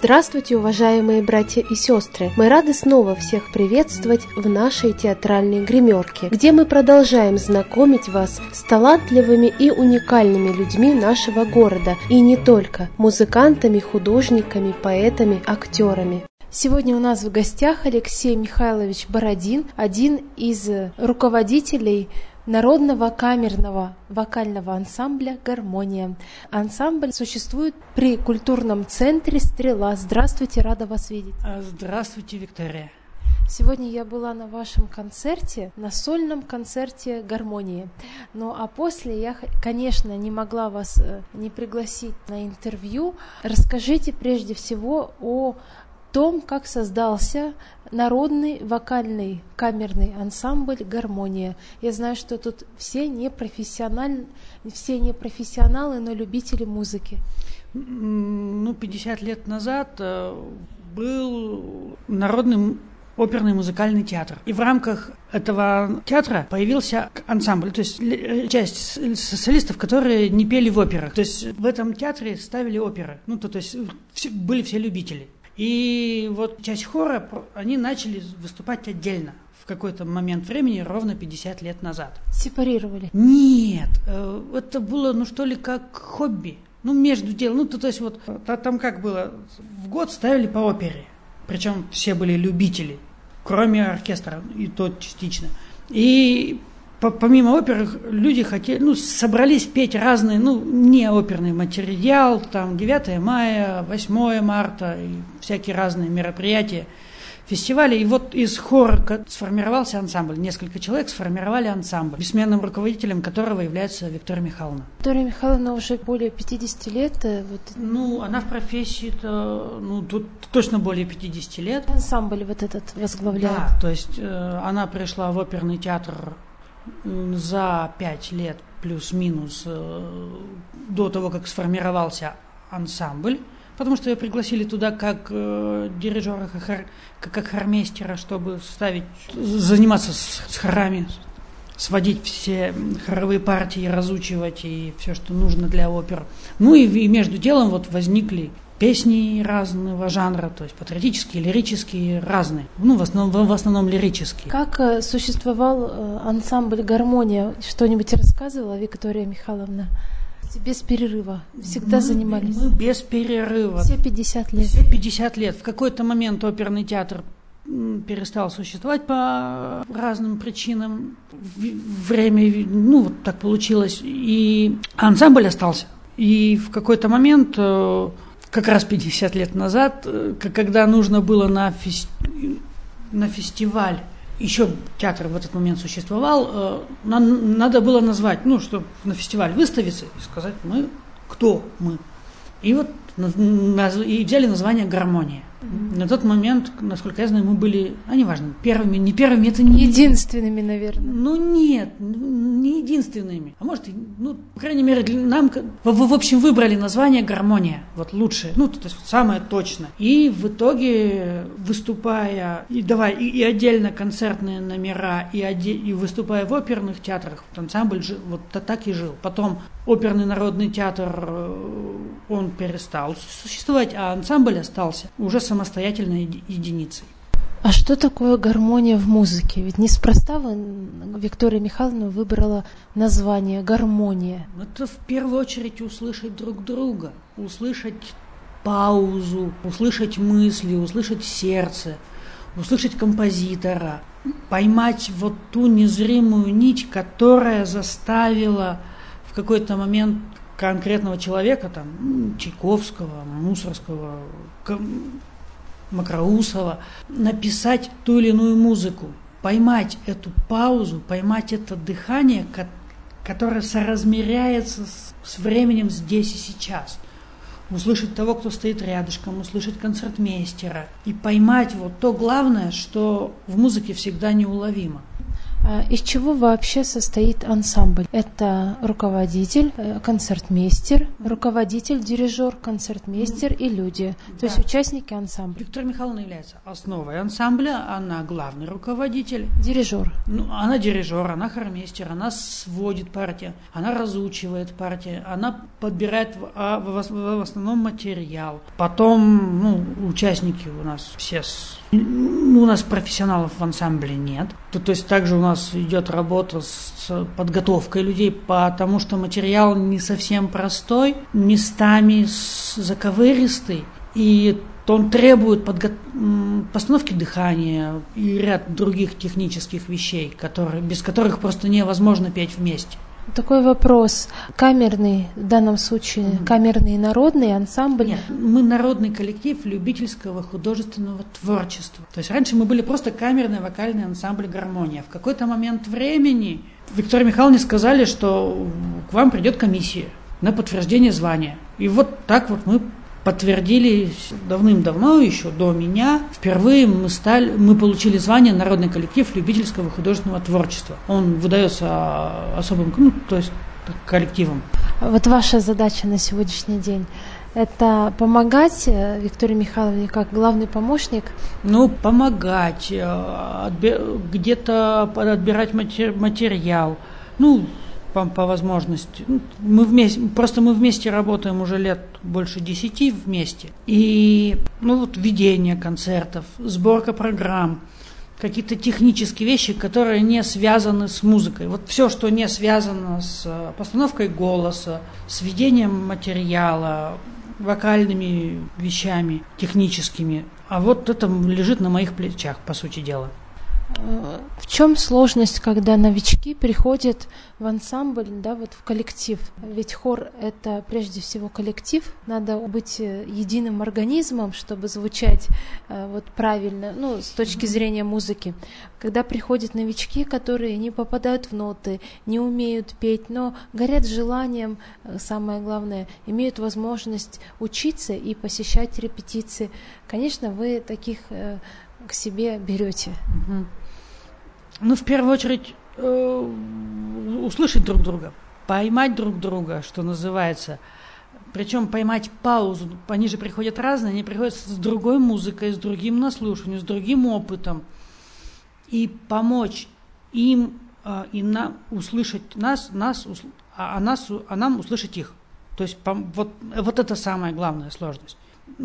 Здравствуйте, уважаемые братья и сестры! Мы рады снова всех приветствовать в нашей театральной гримерке, где мы продолжаем знакомить вас с талантливыми и уникальными людьми нашего города, и не только, музыкантами, художниками, поэтами, актерами. Сегодня у нас в гостях Алексей Михайлович Бородин, один из руководителей Народного камерного вокального ансамбля «Гармония». Ансамбль существует при культурном центре «Стрела». Здравствуйте, рада вас видеть. Здравствуйте, Виктория. Сегодня я была на вашем концерте, на сольном концерте «Гармонии». Ну а после я, конечно, не могла вас не пригласить на интервью. Расскажите прежде всего о том, как создался народный вокальный камерный ансамбль «Гармония». Я знаю, что тут все не профессионалы, но любители музыки. 50 лет назад был народный оперный музыкальный театр. И в рамках этого театра появился ансамбль, то есть часть солистов, которые не пели в операх. То есть в этом театре ставили оперы. То есть были все любители. И вот часть хора, они начали выступать отдельно в какой-то момент времени, ровно 50 лет назад. Сепарировали? Нет, это было, как хобби, между делом. То есть там как было, в год ставили по опере, причем все были любители, кроме оркестра, и то частично. И помимо оперы люди хотели, собрались петь разные, не оперный материал, там 9 мая, 8 марта, и всякие разные мероприятия, фестивали. И вот из хора сформировался ансамбль, несколько человек сформировали ансамбль, бессменным руководителем которого является Виктория Михайловна. Виктория Михайловна уже более 50 лет. Она в профессии-то, тут точно более 50 лет. Ансамбль вот этот возглавляет. Да, то есть она пришла в оперный театр за 5 лет плюс-минус до того, как сформировался ансамбль, потому что ее пригласили туда как дирижера, как хормейстера, чтобы заниматься с хорами, сводить все хоровые партии, разучивать и все, что нужно для опер. И между делом возникли песни разного жанра, то есть патриотические, лирические, разные. В основном лирические. Как существовал ансамбль «Гармония»? Что-нибудь рассказывала Виктория Михайловна? Без перерыва? Всегда занимались? Мы без перерыва. Все 50 лет? Все 50 лет. В какой-то момент оперный театр перестал существовать по разным причинам. Время, так получилось. И ансамбль остался. И в какой-то момент, как раз 50 лет назад, когда нужно было на фестиваль, еще театр в этот момент существовал, надо было назвать, чтобы на фестиваль выставиться и сказать, кто мы. И и взяли название «Гармония». На тот момент, насколько я знаю, мы были, неважно, первыми, не первыми, это не... Единственными, наверное. Нет, не единственными. А может, по крайней мере, нам, в общем, выбрали название «Гармония», лучшее, то есть самое точное. И в итоге, выступая, и отдельно концертные номера, и выступая в оперных театрах, ансамбль так и жил. Потом оперный народный театр, он перестал существовать, а ансамбль остался уже самостоятельной единицей. А что такое гармония в музыке? Ведь неспроста Виктория Михайловна выбрала название «Гармония». Это в первую очередь услышать друг друга, услышать паузу, услышать мысли, услышать сердце, услышать композитора, поймать ту незримую нить, которая заставила в какой-то момент конкретного человека, Чайковского, Мусорского, Макроусова, написать ту или иную музыку, поймать эту паузу, поймать это дыхание, которое соразмеряется с временем здесь и сейчас. Услышать того, кто стоит рядышком, услышать концертмейстера и поймать то главное, что в музыке всегда неуловимо. Из чего вообще состоит ансамбль? Это руководитель, концертмейстер, руководитель, дирижер, концертмейстер и люди, то есть участники ансамбля. Виктория Михайловна является основой ансамбля, она главный руководитель. Дирижер. Она дирижер, она хормейстер, она сводит партии, она разучивает партии, она подбирает в основном материал. Потом, участники у нас все, у нас профессионалов в ансамбле нет. То есть также у нас идет работа с подготовкой людей, потому что материал не совсем простой, местами заковыристый, и он требует постановки дыхания и ряд других технических вещей, без которых просто невозможно петь вместе. Такой вопрос. Камерный, в данном случае, камерный и народный ансамбль? Нет, мы народный коллектив любительского художественного творчества. То есть раньше мы были просто камерный вокальный ансамбль «Гармония». В какой-то момент времени Виктории Михайловне сказали, что к вам придет комиссия на подтверждение звания. И вот так вот мы подтвердили давным-давно, еще до меня. Впервые мы получили звание «Народный коллектив любительского художественного творчества». Он выдается особым, то есть коллективом. Вот ваша задача на сегодняшний день – это помогать Виктории Михайловне как главный помощник? Помогать, где-то отбирать материал, по возможности. Мы вместе работаем уже лет больше 10 вместе. И ведение концертов, сборка программ, какие-то технические вещи, которые не связаны с музыкой. Вот все, что не связано с постановкой голоса, с ведением материала, вокальными вещами, техническими. А вот это лежит на моих плечах, по сути дела. В чем сложность, когда новички приходят в ансамбль, в коллектив? Ведь хор – это прежде всего коллектив, надо быть единым организмом, чтобы звучать правильно, с точки зрения музыки. Когда приходят новички, которые не попадают в ноты, не умеют петь, но горят желанием, самое главное, имеют возможность учиться и посещать репетиции, конечно, вы таких к себе берете. В первую очередь, услышать друг друга, поймать друг друга, что называется. Причем поймать паузу. Они же приходят разные, они приходят с другой музыкой, с другим наслушанием, с другим опытом. И помочь им и нам услышать а нам услышать их. То есть вот это самая главная сложность.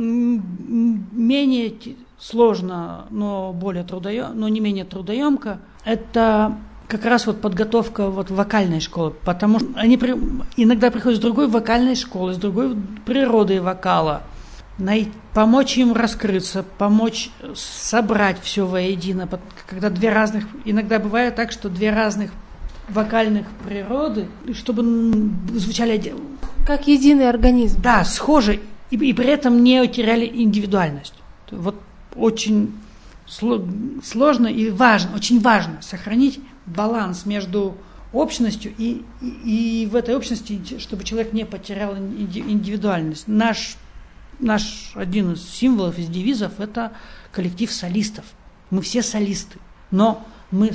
Менее сложно, но не менее трудоемко, это как раз подготовка вокальной школы, потому что они иногда приходят с другой вокальной школы, с другой природой вокала, помочь им раскрыться, помочь собрать все воедино, когда иногда бывает так, что две разных вокальных природы, чтобы звучали как единый организм. Да, схожи. И при этом не теряли индивидуальность. Очень сложно и важно, очень важно сохранить баланс между общностью и в этой общности, чтобы человек не потерял индивидуальность. Наш один из символов, из девизов – это коллектив солистов. Мы все солисты, но мы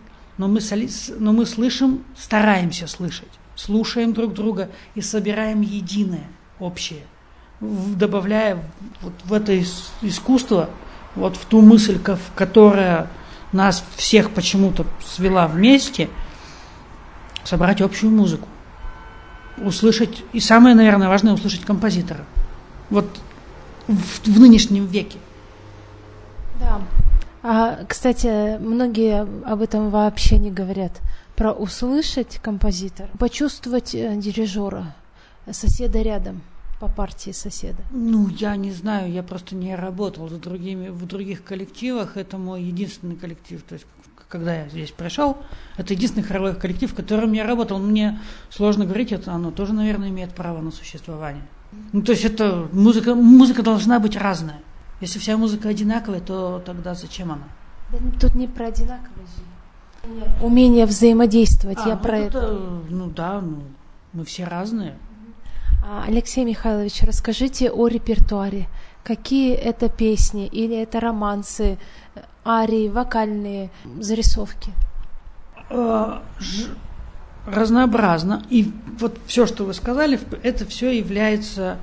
слышим, стараемся слышать, слушаем друг друга и собираем единое, общее, добавляя в это искусство, в ту мысль, которая нас всех почему-то свела вместе, собрать общую музыку, услышать, и самое, наверное, важное, услышать композитора. В нынешнем веке. Да. Кстати, многие об этом вообще не говорят. Про услышать композитора, почувствовать дирижера, соседа рядом. По партии соседа? Я не знаю, я просто не работал в других коллективах, это мой единственный коллектив, то есть когда я здесь пришел, это единственный хоровой коллектив, в котором я работал, мне сложно говорить, оно тоже, наверное, имеет право на существование. То есть это музыка должна быть разная, если вся музыка одинаковая, то тогда зачем она? Тут не про одинаковость же. Умение взаимодействовать, я про это. Мы все разные. Алексей Михайлович, расскажите о репертуаре. Какие это песни или это романсы, арии, вокальные зарисовки? разнообразно. И вот все, что вы сказали, это все является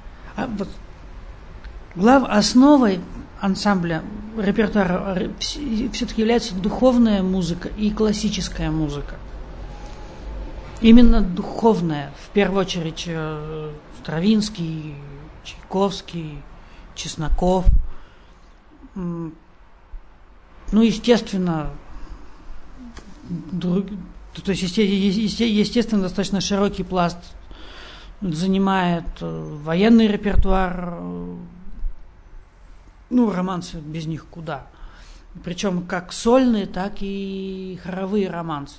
основой ансамбля, репертуара все-таки является духовная музыка и классическая музыка. Именно духовная, в первую очередь Стравинский, Чайковский, Чесноков. Ну, естественно, то есть, естественно, достаточно широкий пласт занимает военный репертуар. Ну, романсы без них куда. Причем как сольные, так и хоровые романсы.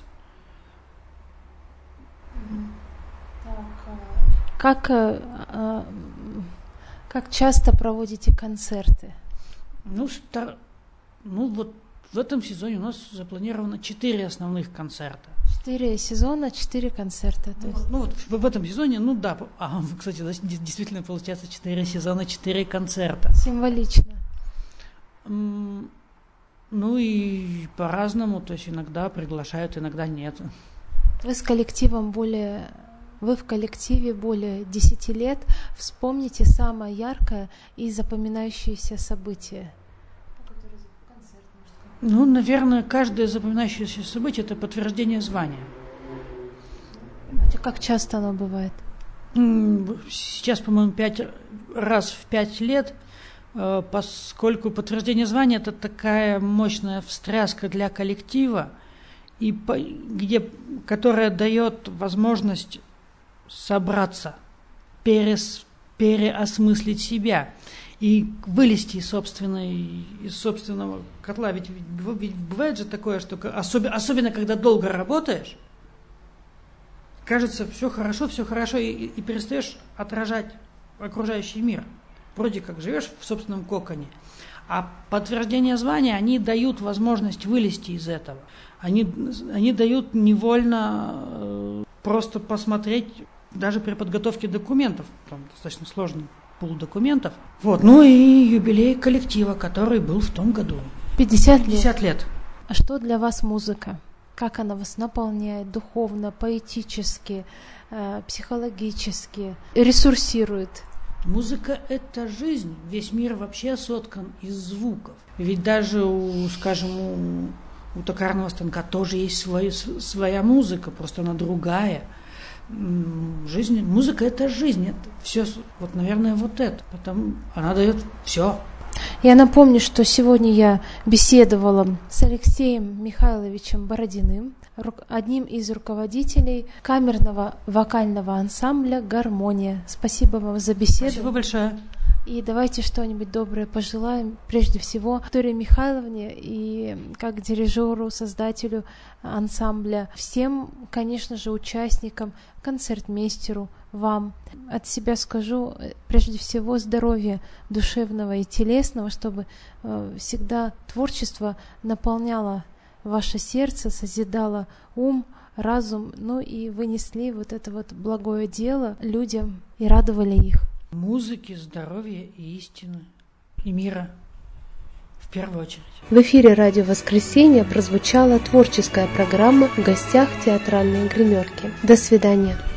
Как часто проводите концерты? Ну, вот в этом сезоне у нас запланировано 4 основных концерта. 4 сезона, 4 концерта. То есть. Ну вот в этом сезоне, ну да. Кстати, действительно получается 4 сезона, 4 концерта. Символично. Ну и по-разному, то есть иногда приглашают, иногда нет. Вы в коллективе более 10 лет. Вспомните самое яркое и запоминающееся событие. Ну, наверное, каждое запоминающееся событие – это подтверждение звания. Как часто оно бывает? Сейчас, по-моему, 5 раз в 5 лет, поскольку подтверждение звания – это такая мощная встряска для коллектива, которая дает возможность собраться, переосмыслить себя и вылезти из собственного котла. Ведь бывает же такое, что особенно когда долго работаешь, кажется, все хорошо, и перестаешь отражать окружающий мир. Вроде как живешь в собственном коконе. А подтверждение звания, они дают возможность вылезти из этого. Они дают невольно просто посмотреть, даже при подготовке документов, там достаточно сложный пул документов. Вот. Ну и юбилей коллектива, который был в том году. 50 лет. А что для вас музыка? Как она вас наполняет духовно, поэтически, психологически, ресурсирует? Музыка – это жизнь. Весь мир вообще соткан из звуков. Ведь даже, у токарного станка тоже есть своя музыка, просто она другая. Музыка – это жизнь. Это все, вот, наверное, вот это. Потом она дает все. Я напомню, что сегодня я беседовала с Алексеем Михайловичем Бородиным, одним из руководителей камерного вокального ансамбля «Гармония». Спасибо вам за беседу. Спасибо большое. И давайте что-нибудь доброе пожелаем, прежде всего, Виктории Михайловне и как дирижеру, создателю ансамбля, всем, конечно же, участникам, концертмейстеру, вам. От себя скажу, прежде всего, здоровья душевного и телесного, чтобы всегда творчество наполняло ваше сердце, созидало ум, разум, ну и вы несли вот это вот благое дело людям и радовали их. Музыки, здоровья и истины, и мира в первую очередь. В эфире «Радио Воскресенье» прозвучала творческая программа «В гостях театральной гримерки». До свидания.